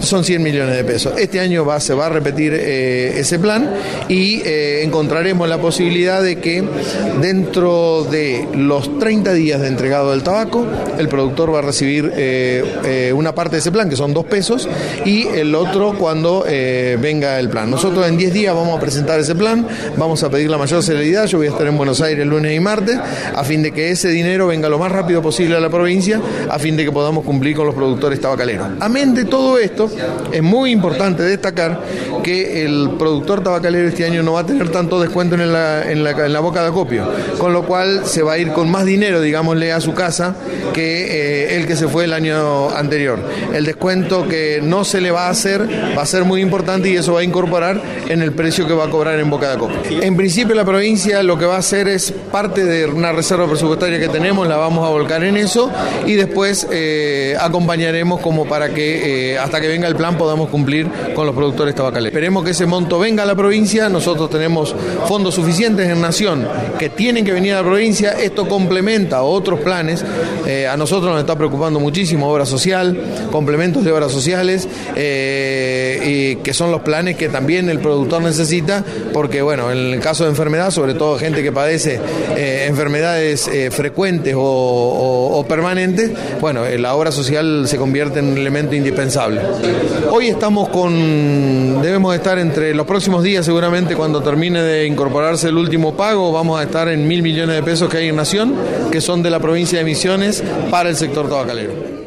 son 100 millones de pesos. Este año se va a repetir ese plan y encontraremos la posibilidad de que dentro de los 30 días de entregado del tabaco, el productor va a recibir una parte de ese plan, que son 2 pesos, y el otro cuando venga el plan. Nosotros en 10 días vamos a presentar ese plan, vamos a pedir la mayor celeridad. Yo voy a estar en Buenos Aires el lunes y martes, a fin de que ese dinero venga lo más rápido posible a la provincia, a fin de que podamos cumplir con los productores tabacaleros. Amén de todo esto, es muy importante destacar que el productor tabacalero este año no va a tener tanto descuento en la boca de acopio, con lo cual se va a ir con más dinero, digámosle, a su casa que el que se fue el año anterior. El descuento que no se le va a hacer va a ser muy importante y eso va a incorporar en el precio que va a cobrar en boca de acopio. En principio la provincia lo que va a hacer es parte de una reserva presupuestaria que tenemos, la vamos a volcar en eso y después acompañaremos como para que hasta que venga el plan podamos cumplir con los productores tabacaleros. Esperemos que ese monto venga a la provincia. Nosotros tenemos fondos suficientes en Nación que tienen que venir a la provincia. Esto complementa otros planes. A nosotros nos está preocupando muchísimo obra social, complementos de obras sociales, y que son los planes que también el productor necesita, porque bueno, en el caso de enfermedad, sobre todo gente que padece enfermedades frecuentes o permanentes, bueno, la obra social se convierte en un elemento indispensable. Hoy debemos estar entre los próximos días, seguramente cuando termine de incorporarse el último pago, vamos a estar en 1.000 millones de pesos que hay en Nación, que son de la provincia de Misiones para el sector tabacalero.